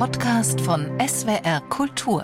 Podcast von SWR Kultur.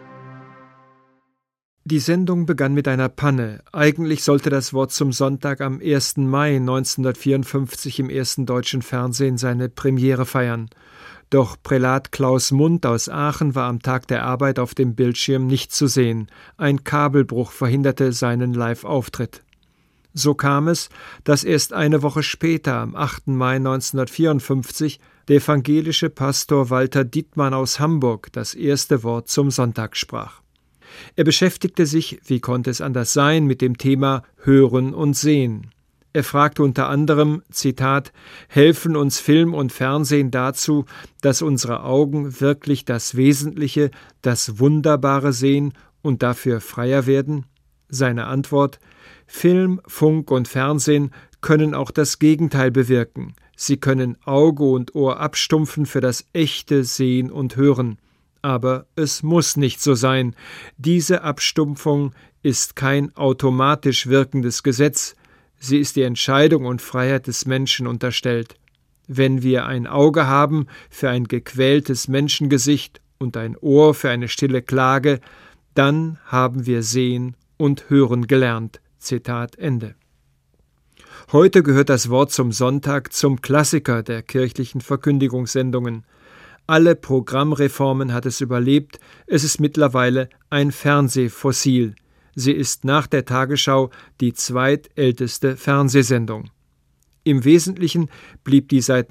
Die Sendung begann mit einer Panne. Eigentlich sollte das Wort zum Sonntag am 1. Mai 1954 im ersten deutschen Fernsehen seine Premiere feiern. Doch Prälat Klaus Mundt aus Aachen war am Tag der Arbeit auf dem Bildschirm nicht zu sehen. Ein Kabelbruch verhinderte seinen Live-Auftritt. So kam es, dass erst eine Woche später, am 8. Mai 1954, der evangelische Pastor Walter Dittmann aus Hamburg das erste Wort zum Sonntag sprach. Er beschäftigte sich, wie konnte es anders sein, mit dem Thema Hören und Sehen. Er fragte unter anderem, Zitat, helfen uns Film und Fernsehen dazu, dass unsere Augen wirklich das Wesentliche, das Wunderbare sehen und dafür freier werden? Seine Antwort, Film, Funk und Fernsehen können auch das Gegenteil bewirken. Sie können Auge und Ohr abstumpfen für das echte Sehen und Hören. Aber es muss nicht so sein. Diese Abstumpfung ist kein automatisch wirkendes Gesetz. Sie ist die Entscheidung und Freiheit des Menschen unterstellt. Wenn wir ein Auge haben für ein gequältes Menschengesicht und ein Ohr für eine stille Klage, dann haben wir sehen und hören gelernt. Zitat Ende. Heute gehört das Wort zum Sonntag zum Klassiker der kirchlichen Verkündigungssendungen. Alle Programmreformen hat es überlebt, es ist mittlerweile ein Fernsehfossil. Sie ist nach der Tagesschau die zweitälteste Fernsehsendung. Im Wesentlichen blieb die seit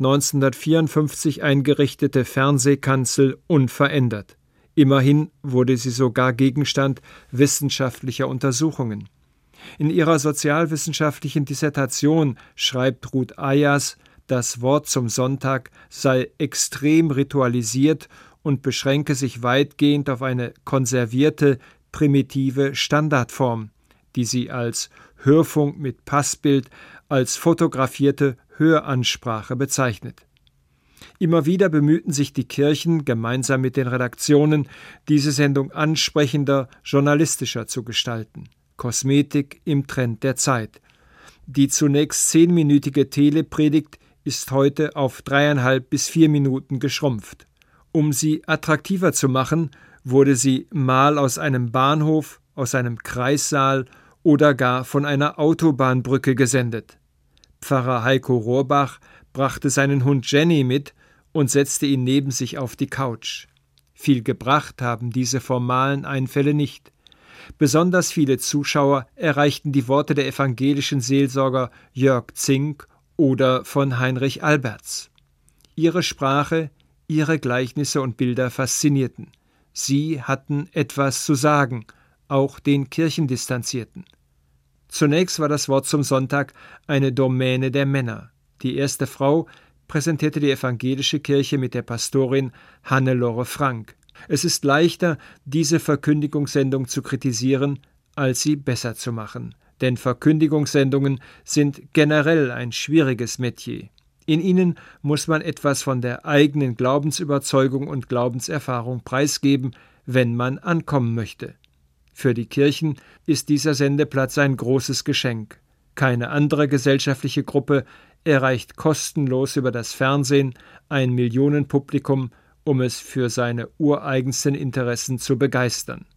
1954 eingerichtete Fernsehkanzel unverändert. Immerhin wurde sie sogar Gegenstand wissenschaftlicher Untersuchungen. In ihrer sozialwissenschaftlichen Dissertation schreibt Ruth Ayers, das Wort zum Sonntag sei extrem ritualisiert und beschränke sich weitgehend auf eine konservierte, primitive Standardform, die sie als Hörfunk mit Passbild, als fotografierte Höransprache bezeichnet. Immer wieder bemühten sich die Kirchen, gemeinsam mit den Redaktionen, diese Sendung ansprechender, journalistischer zu gestalten. Kosmetik im Trend der Zeit. Die zunächst 10-minütige Telepredigt ist heute auf 3,5 bis 4 Minuten geschrumpft. Um sie attraktiver zu machen, wurde sie mal aus einem Bahnhof, aus einem Kreissaal oder gar von einer Autobahnbrücke gesendet. Pfarrer Heiko Rohrbach brachte seinen Hund Jenny mit und setzte ihn neben sich auf die Couch. Viel gebracht haben diese formalen Einfälle nicht. Besonders viele Zuschauer erreichten die Worte der evangelischen Seelsorger Jörg Zink oder von Heinrich Alberts. Ihre Sprache, ihre Gleichnisse und Bilder faszinierten. Sie hatten etwas zu sagen, auch den Kirchendistanzierten. Zunächst war das Wort zum Sonntag eine Domäne der Männer. Die erste Frau präsentierte die evangelische Kirche mit der Pastorin Hannelore Frank. Es ist leichter, diese Verkündigungssendung zu kritisieren, als sie besser zu machen. Denn Verkündigungssendungen sind generell ein schwieriges Metier. In ihnen muss man etwas von der eigenen Glaubensüberzeugung und Glaubenserfahrung preisgeben, wenn man ankommen möchte. Für die Kirchen ist dieser Sendeplatz ein großes Geschenk. Keine andere gesellschaftliche Gruppe erreicht kostenlos über das Fernsehen ein Millionenpublikum, um es für seine ureigensten Interessen zu begeistern.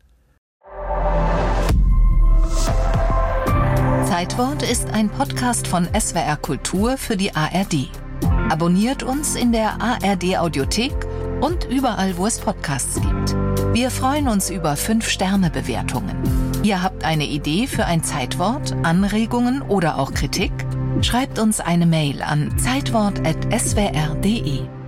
Zeitwort ist ein Podcast von SWR Kultur für die ARD. Abonniert uns in der ARD-Audiothek und überall, wo es Podcasts gibt. Wir freuen uns über 5-Sterne-Bewertungen. Ihr habt eine Idee für ein Zeitwort, Anregungen oder auch Kritik? Schreibt uns eine Mail an zeitwort@swr.de.